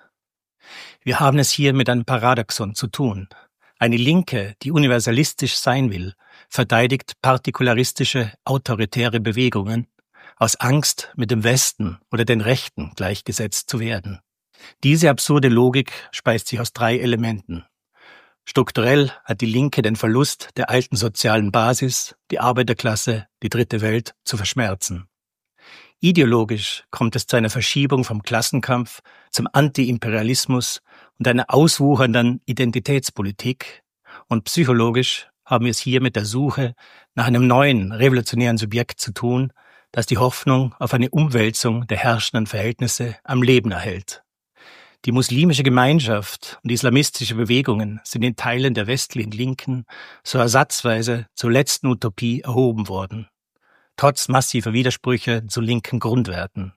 Wir haben es hier mit einem Paradoxon zu tun. Eine Linke, die universalistisch sein will, verteidigt partikularistische, autoritäre Bewegungen aus Angst, mit dem Westen oder den Rechten gleichgesetzt zu werden. Diese absurde Logik speist sich aus 3 Elementen. Strukturell hat die Linke den Verlust der alten sozialen Basis, die Arbeiterklasse, die dritte Welt, zu verschmerzen. Ideologisch kommt es zu einer Verschiebung vom Klassenkampf zum Anti-Imperialismus und einer auswuchernden Identitätspolitik, und psychologisch haben wir es hier mit der Suche nach einem neuen, revolutionären Subjekt zu tun, das die Hoffnung auf eine Umwälzung der herrschenden Verhältnisse am Leben erhält. Die muslimische Gemeinschaft und islamistische Bewegungen sind in Teilen der westlichen Linken so ersatzweise zur letzten Utopie erhoben worden, trotz massiver Widersprüche zu linken Grundwerten.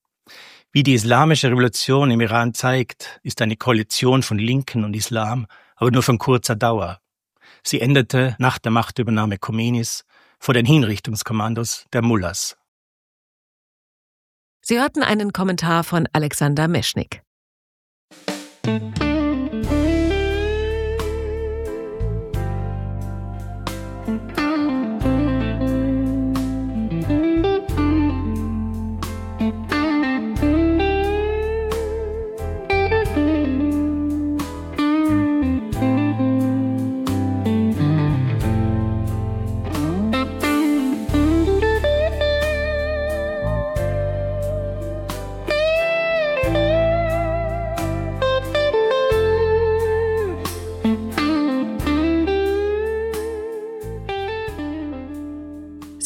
Wie die islamische Revolution im Iran zeigt, ist eine Koalition von Linken und Islam aber nur von kurzer Dauer. Sie endete nach der Machtübernahme Khomeinis vor den Hinrichtungskommandos der Mullahs. Sie hörten einen Kommentar von Alexander Meschnik.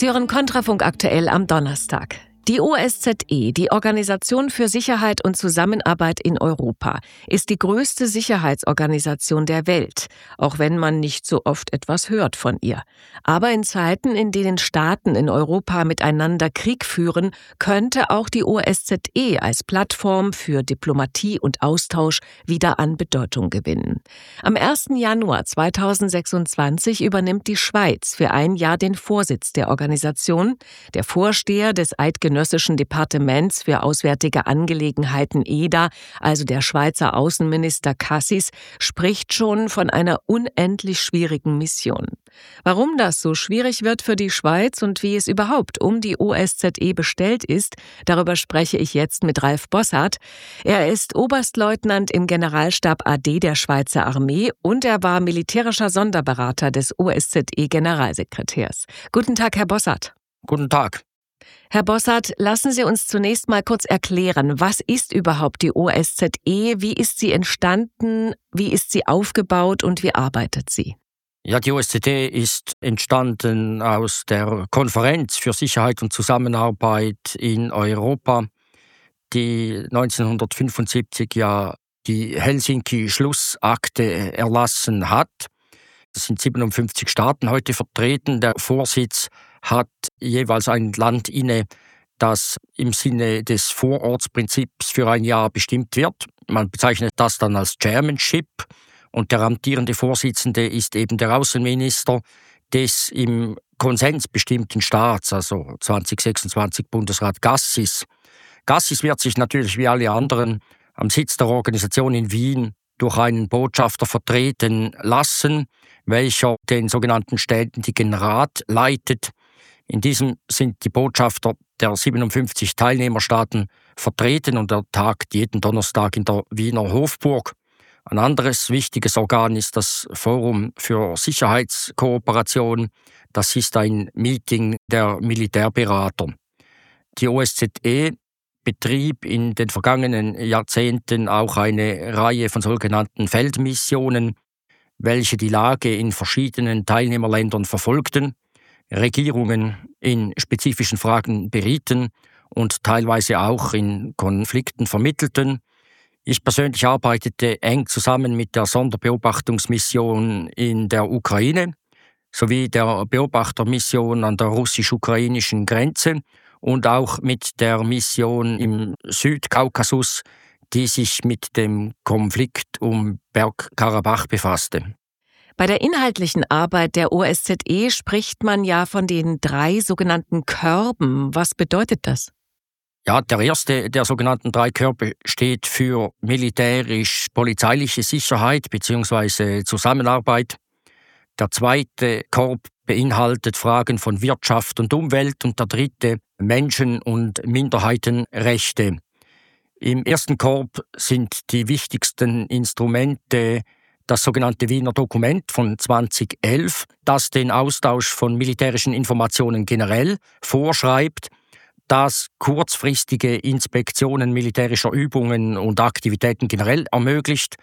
Sie hören Kontrafunk aktuell am Donnerstag. Die OSZE, die Organisation für Sicherheit und Zusammenarbeit in Europa, ist die größte Sicherheitsorganisation der Welt, auch wenn man nicht so oft etwas hört von ihr. Aber in Zeiten, in denen Staaten in Europa miteinander Krieg führen, könnte auch die OSZE als Plattform für Diplomatie und Austausch wieder an Bedeutung gewinnen. Am 1. Januar 2026 übernimmt die Schweiz für ein Jahr den Vorsitz der Organisation. Der Vorsteher des Eidgenössischen Departements für Auswärtige Angelegenheiten EDA, also der Schweizer Außenminister Cassis, spricht schon von einer unendlich schwierigen Mission. Warum das so schwierig wird für die Schweiz und wie es überhaupt um die OSZE bestellt ist, darüber spreche ich jetzt mit Ralf Bossart. Er ist Oberstleutnant im Generalstab AD der Schweizer Armee und er war militärischer Sonderberater des OSZE-Generalsekretärs. Guten Tag, Herr Bossart. Guten Tag. Herr Bossart, lassen Sie uns zunächst mal kurz erklären, was ist überhaupt die OSZE, wie ist sie entstanden, wie ist sie aufgebaut und wie arbeitet sie? Ja, die OSZE ist entstanden aus der Konferenz für Sicherheit und Zusammenarbeit in Europa, die 1975 ja die Helsinki-Schlussakte erlassen hat. Es sind 57 Staaten heute vertreten. Der Vorsitz hat jeweils ein Land inne, das im Sinne des Vorortsprinzips für ein Jahr bestimmt wird. Man bezeichnet das dann als Chairmanship und der amtierende Vorsitzende ist eben der Außenminister des im Konsens bestimmten Staats, also 2026 Bundesrat Gassis. Gassis wird sich natürlich wie alle anderen am Sitz der Organisation in Wien durch einen Botschafter vertreten lassen, welcher den sogenannten Ständigen Rat leitet. In diesem sind die Botschafter der 57 Teilnehmerstaaten vertreten und er tagt jeden Donnerstag in der Wiener Hofburg. Ein anderes wichtiges Organ ist das Forum für Sicherheitskooperation. Das ist ein Meeting der Militärberater. Die OSZE betrieb in den vergangenen Jahrzehnten auch eine Reihe von sogenannten Feldmissionen, welche die Lage in verschiedenen Teilnehmerländern verfolgten, Regierungen in spezifischen Fragen berieten und teilweise auch in Konflikten vermittelten. Ich persönlich arbeitete eng zusammen mit der Sonderbeobachtungsmission in der Ukraine sowie der Beobachtermission an der russisch-ukrainischen Grenze und auch mit der Mission im Südkaukasus, die sich mit dem Konflikt um Bergkarabach befasste. Bei der inhaltlichen Arbeit der OSZE spricht man ja von den 3 sogenannten Körben. Was bedeutet das? Ja, der erste der sogenannten 3 Körbe steht für militärisch-polizeiliche Sicherheit bzw. Zusammenarbeit. Der zweite Korb beinhaltet Fragen von Wirtschaft und Umwelt und der dritte Menschen- und Minderheitenrechte. Im ersten Korb sind die wichtigsten Instrumente das sogenannte Wiener Dokument von 2011, das den Austausch von militärischen Informationen generell vorschreibt, das kurzfristige Inspektionen militärischer Übungen und Aktivitäten generell ermöglicht,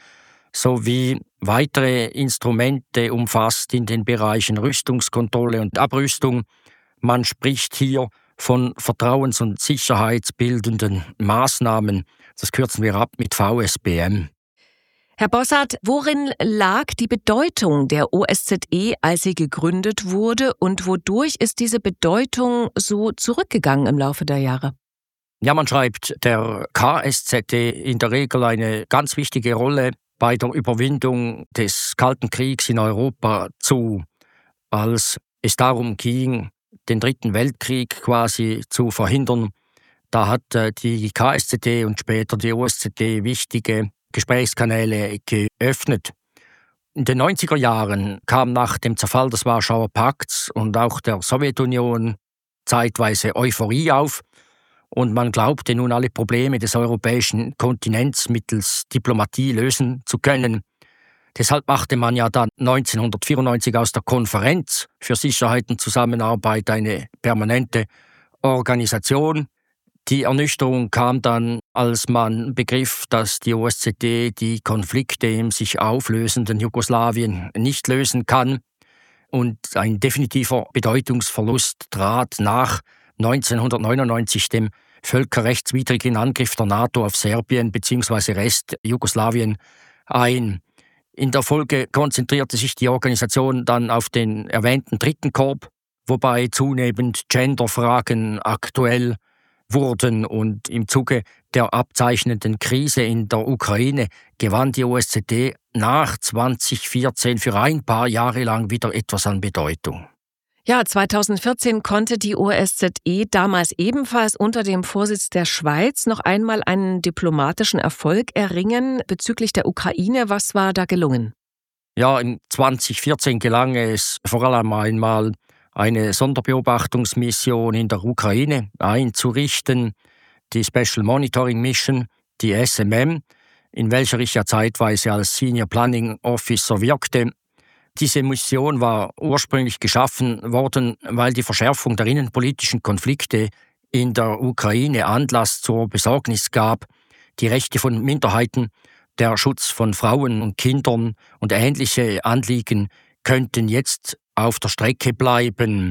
sowie weitere Instrumente umfasst in den Bereichen Rüstungskontrolle und Abrüstung. Man spricht hier von vertrauens- und sicherheitsbildenden Maßnahmen. Das kürzen wir ab mit VSBM. Herr Bossart, worin lag die Bedeutung der OSZE, als sie gegründet wurde, und wodurch ist diese Bedeutung so zurückgegangen im Laufe der Jahre? Ja, man schreibt der KSZE in der Regel eine ganz wichtige Rolle bei der Überwindung des Kalten Kriegs in Europa zu, als es darum ging, den Dritten Weltkrieg quasi zu verhindern. Da hat die KSZE und später die OSZE wichtige Gesprächskanäle geöffnet. In den 90er Jahren kam nach dem Zerfall des Warschauer Pakts und auch der Sowjetunion zeitweise Euphorie auf und man glaubte nun alle Probleme des europäischen Kontinents mittels Diplomatie lösen zu können. Deshalb machte man ja dann 1994 aus der Konferenz für Sicherheit und Zusammenarbeit eine permanente Organisation. Die Ernüchterung kam dann, als man begriff, dass die OSZE die Konflikte im sich auflösenden Jugoslawien nicht lösen kann. und ein definitiver Bedeutungsverlust trat nach 1999, dem völkerrechtswidrigen Angriff der NATO auf Serbien bzw. Rest Jugoslawien, ein. In der Folge konzentrierte sich die Organisation dann auf den erwähnten dritten Korb, wobei zunehmend Genderfragen aktuell wurden, und im Zuge der abzeichnenden Krise in der Ukraine gewann die OSZE nach 2014 für ein paar Jahre lang wieder etwas an Bedeutung. Ja, 2014 konnte die OSZE damals ebenfalls unter dem Vorsitz der Schweiz noch einmal einen diplomatischen Erfolg erringen bezüglich der Ukraine. Was war da gelungen? Ja, in 2014 gelang es vor allem einmal, eine Sonderbeobachtungsmission in der Ukraine einzurichten, die Special Monitoring Mission, die SMM, in welcher ich ja zeitweise als Senior Planning Officer wirkte. Diese Mission war ursprünglich geschaffen worden, weil die Verschärfung der innenpolitischen Konflikte in der Ukraine Anlass zur Besorgnis gab. Die Rechte von Minderheiten, der Schutz von Frauen und Kindern und ähnliche Anliegen könnten jetzt auf der Strecke bleiben.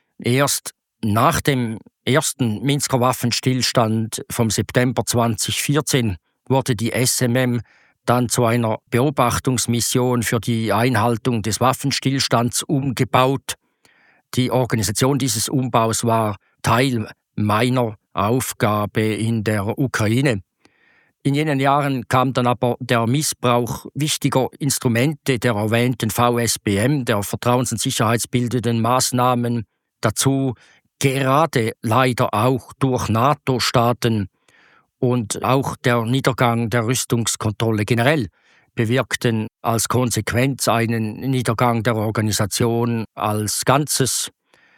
Erst nach dem ersten Minsker Waffenstillstand vom September 2014 wurde die SMM dann zu einer Beobachtungsmission für die Einhaltung des Waffenstillstands umgebaut. Die Organisation dieses Umbaus war Teil meiner Aufgabe in der Ukraine. In jenen Jahren kam dann aber der Missbrauch wichtiger Instrumente der erwähnten VSBM, der Vertrauens- und Sicherheitsbildenden Maßnahmen, dazu, gerade leider auch durch NATO-Staaten, und auch der Niedergang der Rüstungskontrolle generell bewirkten als Konsequenz einen Niedergang der Organisation als Ganzes.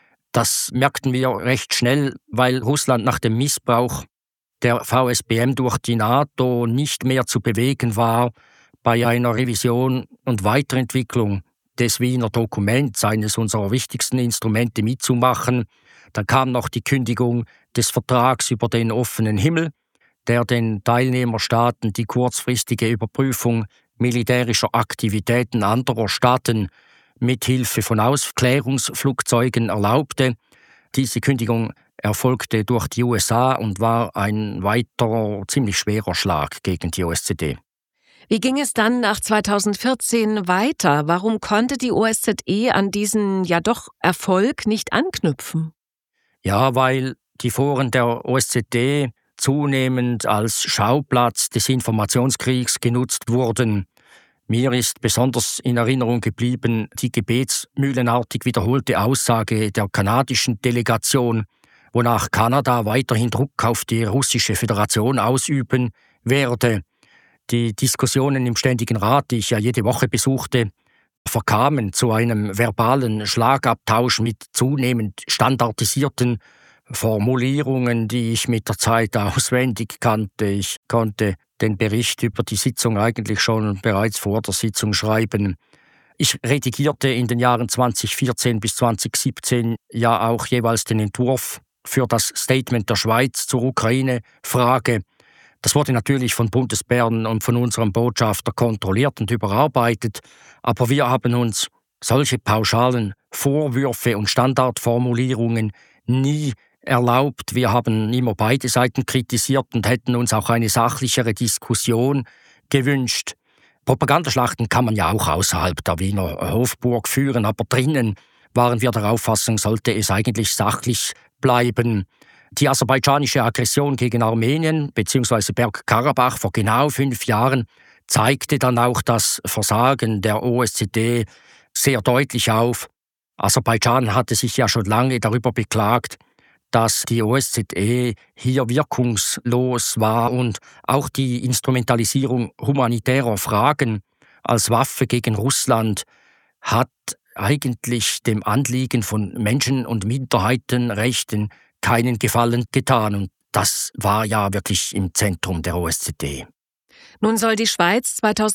Das merkten wir recht schnell, weil Russland nach dem Missbrauch der VSBM durch die NATO nicht mehr zu bewegen war, bei einer Revision und Weiterentwicklung des Wiener Dokuments, eines unserer wichtigsten Instrumente, mitzumachen. Dann kam noch die Kündigung des Vertrags über den offenen Himmel, der den Teilnehmerstaaten die kurzfristige Überprüfung militärischer Aktivitäten anderer Staaten mithilfe von Aufklärungsflugzeugen erlaubte. Diese Kündigung erfolgte durch die USA und war ein weiterer, ziemlich schwerer Schlag gegen die OSZE. Wie ging es dann nach 2014 weiter? Warum konnte die OSZE an diesen ja doch Erfolg nicht anknüpfen? Ja, weil die Foren der OSZE zunehmend als Schauplatz des Informationskriegs genutzt wurden. Mir ist besonders in Erinnerung geblieben die gebetsmühlenartig wiederholte Aussage der kanadischen Delegation, wonach Kanada weiterhin Druck auf die russische Föderation ausüben werde. Die Diskussionen im Ständigen Rat, die ich ja jede Woche besuchte, verkamen zu einem verbalen Schlagabtausch mit zunehmend standardisierten Formulierungen, die ich mit der Zeit auswendig kannte. Ich konnte den Bericht über die Sitzung eigentlich schon bereits vor der Sitzung schreiben. Ich redigierte in den Jahren 2014 bis 2017 ja auch jeweils den Entwurf für das Statement der Schweiz zur Ukraine-Frage. Das wurde natürlich von Bundesbern und von unserem Botschafter kontrolliert und überarbeitet, aber wir haben uns solche pauschalen Vorwürfe und Standardformulierungen nie erlaubt. Wir haben immer beide Seiten kritisiert und hätten uns auch eine sachlichere Diskussion gewünscht. Propagandaschlachten kann man ja auch außerhalb der Wiener Hofburg führen, aber drinnen waren wir der Auffassung, sollte es eigentlich sachlich bleiben. Die aserbaidschanische Aggression gegen Armenien bzw. Bergkarabach vor genau 5 Jahren zeigte dann auch das Versagen der OSZE sehr deutlich auf. Aserbaidschan hatte sich ja schon lange darüber beklagt, dass die OSZE hier wirkungslos war und auch die Instrumentalisierung humanitärer Fragen als Waffe gegen Russland hat eigentlich dem Anliegen von Menschen- und Minderheitenrechten keinen Gefallen getan. Und das war ja wirklich im Zentrum der OSZE. Nun soll die Schweiz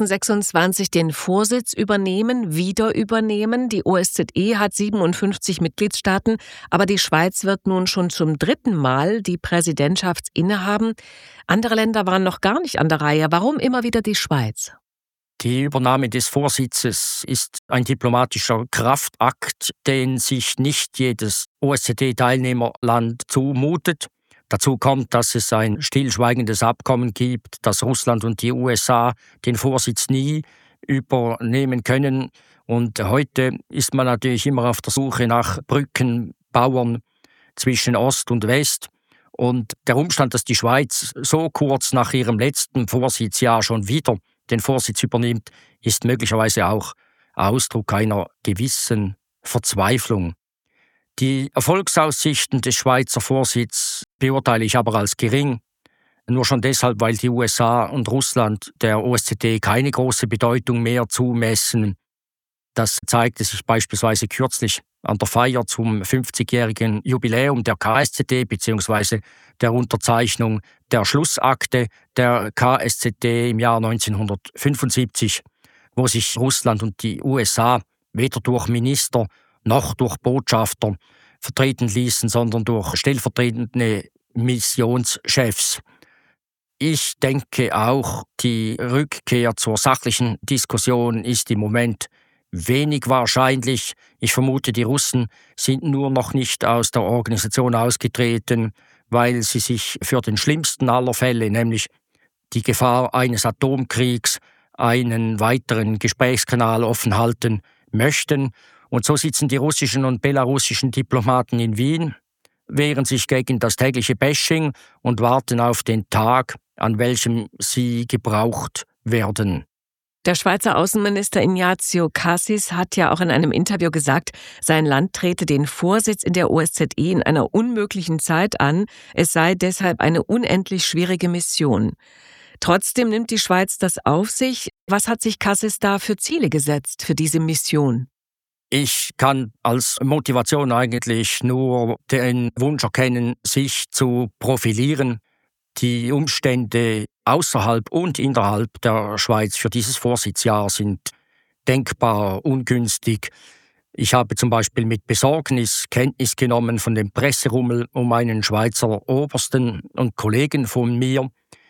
2026 den Vorsitz wieder übernehmen. Die OSZE hat 57 Mitgliedstaaten, aber die Schweiz wird nun schon zum 3. Mal die Präsidentschaft innehaben. Andere Länder waren noch gar nicht an der Reihe. Warum immer wieder die Schweiz? Die Übernahme des Vorsitzes ist ein diplomatischer Kraftakt, den sich nicht jedes OSZE-Teilnehmerland zumutet. Dazu kommt, dass es ein stillschweigendes Abkommen gibt, dass Russland und die USA den Vorsitz nie übernehmen können. Und heute ist man natürlich immer auf der Suche nach Brückenbauern zwischen Ost und West. Und der Umstand, dass die Schweiz so kurz nach ihrem letzten Vorsitzjahr schon wieder den Vorsitz übernimmt, ist möglicherweise auch Ausdruck einer gewissen Verzweiflung. Die Erfolgsaussichten des Schweizer Vorsitzes beurteile ich aber als gering, nur schon deshalb, weil die USA und Russland der OSZE keine große Bedeutung mehr zumessen. Das zeigte sich beispielsweise kürzlich an der Feier zum 50-jährigen Jubiläum der KSZE bzw. der Unterzeichnung der Schlussakte der KSZE im Jahr 1975, wo sich Russland und die USA weder durch Minister noch durch Botschafter vertreten ließen, sondern durch stellvertretende Missionschefs. Ich denke auch, die Rückkehr zur sachlichen Diskussion ist im Moment wenig wahrscheinlich. Ich vermute, die Russen sind nur noch nicht aus der Organisation ausgetreten, weil sie sich für den schlimmsten aller Fälle, nämlich die Gefahr eines Atomkriegs, einen weiteren Gesprächskanal offen halten möchten. Und so sitzen die russischen und belarussischen Diplomaten in Wien, wehren sich gegen das tägliche Bashing und warten auf den Tag, an welchem sie gebraucht werden. Der Schweizer Außenminister Ignazio Cassis hat ja auch in einem Interview gesagt, sein Land trete den Vorsitz in der OSZE in einer unmöglichen Zeit an. Es sei deshalb eine unendlich schwierige Mission. Trotzdem nimmt die Schweiz das auf sich. Was hat sich Cassis da für Ziele gesetzt für diese Mission? Ich kann als Motivation eigentlich nur den Wunsch erkennen, sich zu profilieren. Die Umstände außerhalb und innerhalb der Schweiz für dieses Vorsitzjahr sind denkbar ungünstig. Ich habe zum Beispiel mit Besorgnis Kenntnis genommen von dem Presserummel um einen Schweizer Obersten und Kollegen von mir,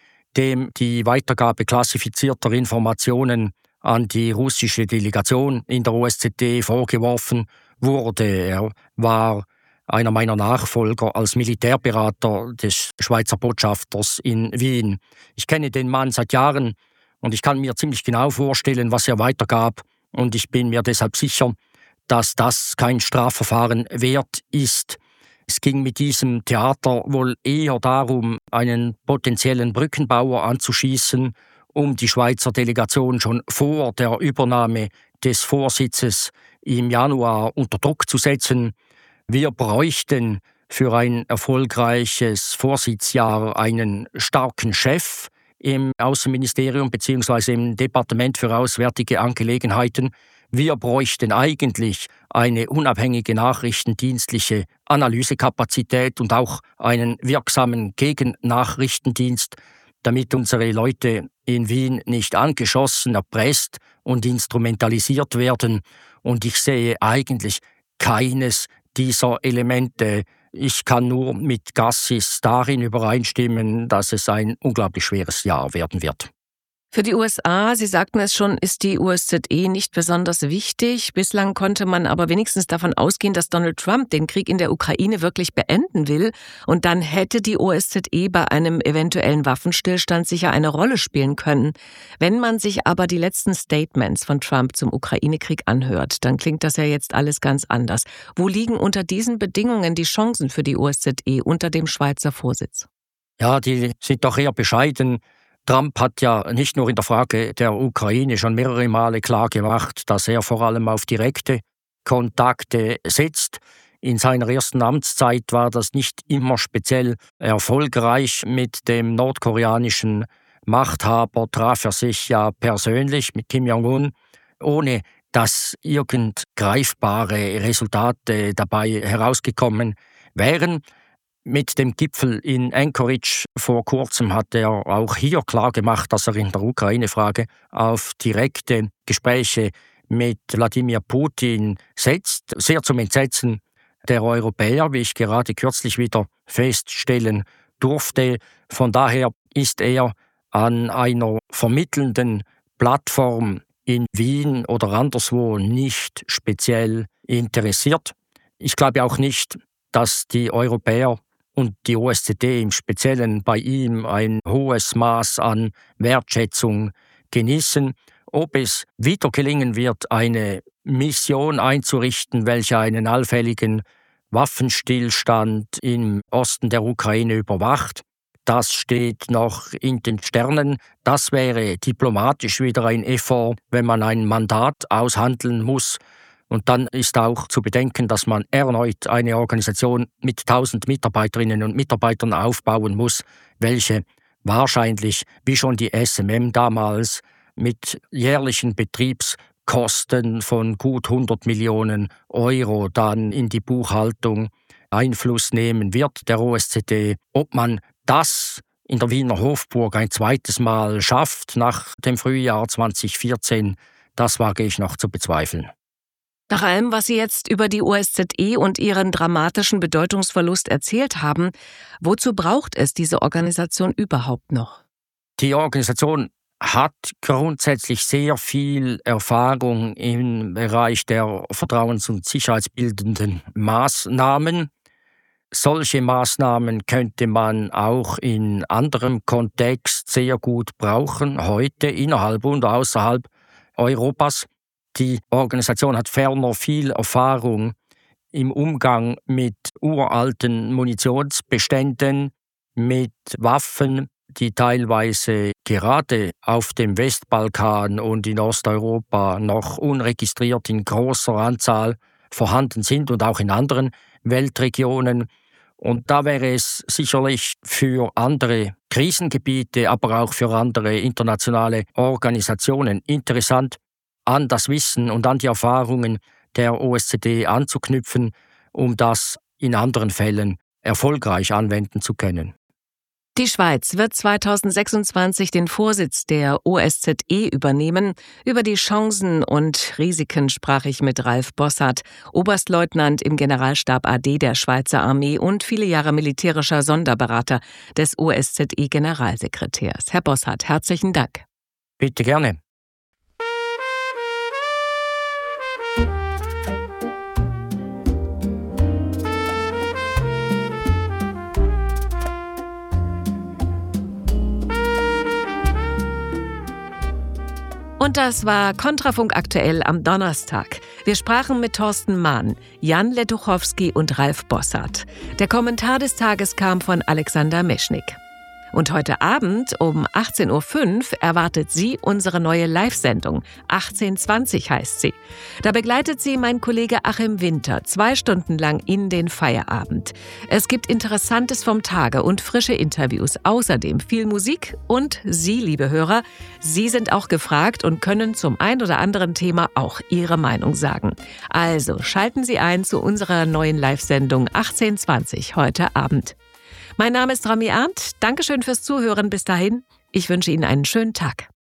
dem die Weitergabe klassifizierter Informationen an die russische Delegation in der OSZE vorgeworfen wurde. Er war einer meiner Nachfolger als Militärberater des Schweizer Botschafters in Wien. Ich kenne den Mann seit Jahren und ich kann mir ziemlich genau vorstellen, was er weitergab. Und ich bin mir deshalb sicher, dass das kein Strafverfahren wert ist. Es ging mit diesem Theater wohl eher darum, einen potenziellen Brückenbauer anzuschießen, um die Schweizer Delegation schon vor der Übernahme des Vorsitzes im Januar unter Druck zu setzen. Wir bräuchten für ein erfolgreiches Vorsitzjahr einen starken Chef im Außenministerium bzw. im Departement für Auswärtige Angelegenheiten. Wir bräuchten eigentlich eine unabhängige nachrichtendienstliche Analysekapazität und auch einen wirksamen Gegennachrichtendienst, damit unsere Leute in Wien nicht angeschossen, erpresst und instrumentalisiert werden. Und ich sehe eigentlich keines dieser Elemente. Ich kann nur mit Cassis darin übereinstimmen, dass es ein unglaublich schweres Jahr werden wird. Für die USA, Sie sagten es schon, ist die OSZE nicht besonders wichtig. Bislang konnte man aber wenigstens davon ausgehen, dass Donald Trump den Krieg in der Ukraine wirklich beenden will. Und dann hätte die OSZE bei einem eventuellen Waffenstillstand sicher eine Rolle spielen können. Wenn man sich aber die letzten Statements von Trump zum Ukraine-Krieg anhört, dann klingt das ja jetzt alles ganz anders. Wo liegen unter diesen Bedingungen die Chancen für die OSZE unter dem Schweizer Vorsitz? Ja, die sind doch eher bescheiden. Trump hat ja nicht nur in der Frage der Ukraine schon mehrere Male klargemacht, dass er vor allem auf direkte Kontakte setzt. In seiner ersten Amtszeit war das nicht immer speziell erfolgreich. Mit dem nordkoreanischen Machthaber traf er sich ja persönlich mit Kim Jong-un, ohne dass irgend greifbare Resultate dabei herausgekommen wären. Mit dem Gipfel in Anchorage vor kurzem hat er auch hier klargemacht, dass er in der Ukraine-Frage auf direkte Gespräche mit Wladimir Putin setzt, sehr zum Entsetzen der Europäer, wie ich gerade kürzlich wieder feststellen durfte. Von daher ist er an einer vermittelnden Plattform in Wien oder anderswo nicht speziell interessiert. Ich glaube auch nicht, dass die Europäer und die OSZE im Speziellen bei ihm ein hohes Maß an Wertschätzung genießen. Ob es wieder gelingen wird, eine Mission einzurichten, welche einen allfälligen Waffenstillstand im Osten der Ukraine überwacht, das steht noch in den Sternen. Das wäre diplomatisch wieder ein Effort, wenn man ein Mandat aushandeln muss. Und dann ist auch zu bedenken, dass man erneut eine Organisation mit 1000 Mitarbeiterinnen und Mitarbeitern aufbauen muss, welche wahrscheinlich, wie schon die SMM damals, mit jährlichen Betriebskosten von gut 100 Millionen Euro dann in die Buchhaltung Einfluss nehmen wird, der OSZE. Ob man das in der Wiener Hofburg ein zweites Mal schafft nach dem Frühjahr 2014, das wage ich noch zu bezweifeln. Nach allem, was Sie jetzt über die OSZE und ihren dramatischen Bedeutungsverlust erzählt haben, wozu braucht es diese Organisation überhaupt noch? Die Organisation hat grundsätzlich sehr viel Erfahrung im Bereich der vertrauens- und sicherheitsbildenden Maßnahmen. Solche Maßnahmen könnte man auch in anderem Kontext sehr gut brauchen, heute innerhalb und außerhalb Europas. Die Organisation hat ferner viel Erfahrung im Umgang mit uralten Munitionsbeständen, mit Waffen, die teilweise gerade auf dem Westbalkan und in Osteuropa noch unregistriert in großer Anzahl vorhanden sind und auch in anderen Weltregionen. Und da wäre es sicherlich für andere Krisengebiete, aber auch für andere internationale Organisationen interessant, an das Wissen und an die Erfahrungen der OSZE anzuknüpfen, um das in anderen Fällen erfolgreich anwenden zu können. Die Schweiz wird 2026 den Vorsitz der OSZE übernehmen. Über die Chancen und Risiken sprach ich mit Ralf Bossart, Oberstleutnant im Generalstab AD der Schweizer Armee und viele Jahre militärischer Sonderberater des OSZE-Generalsekretärs. Herr Bossart, herzlichen Dank. Bitte gerne. Und das war Kontrafunk aktuell am Donnerstag. Wir sprachen mit Thorsten Mahn, Jan Letuchowski und Ralf Bossart. Der Kommentar des Tages kam von Alexander Meschnik. Und heute Abend um 18.05 Uhr erwartet Sie unsere neue Live-Sendung. 1820 heißt sie. Da begleitet Sie mein Kollege Achim Winter 2 Stunden lang in den Feierabend. Es gibt Interessantes vom Tage und frische Interviews. Außerdem viel Musik und Sie, liebe Hörer, Sie sind auch gefragt und können zum ein oder anderen Thema auch Ihre Meinung sagen. Also schalten Sie ein zu unserer neuen Live-Sendung 1820 heute Abend. Mein Name ist Romy Arndt. Dankeschön fürs Zuhören bis dahin. Ich wünsche Ihnen einen schönen Tag.